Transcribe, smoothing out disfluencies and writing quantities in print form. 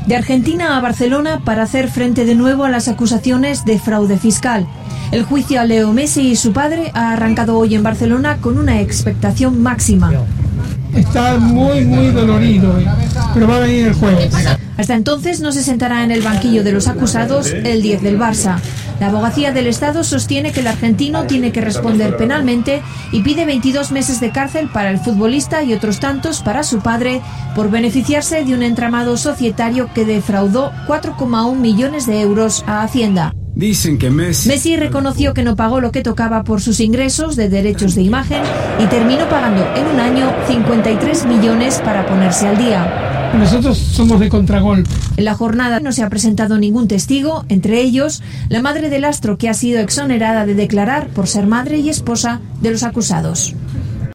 De Argentina a Barcelona para hacer frente de nuevo a las acusaciones de fraude fiscal. El juicio a Leo Messi y su padre ha arrancado hoy en Barcelona con una expectación máxima. Está muy dolorido, pero va a venir el jueves. Hasta entonces no se sentará en el banquillo de los acusados el 10 del Barça. La abogacía del Estado sostiene que el argentino tiene que responder penalmente y pide 22 meses de cárcel para el futbolista y otros tantos para su padre por beneficiarse de un entramado societario que defraudó 4,1 millones de euros a Hacienda. Dicen que Messi reconoció que no pagó lo que tocaba por sus ingresos de derechos de imagen y terminó pagando en un año 53 millones para ponerse al día. Nosotros somos de contragolpe. En la jornada no se ha presentado ningún testigo, entre ellos la madre del astro, que ha sido exonerada de declarar por ser madre y esposa de los acusados.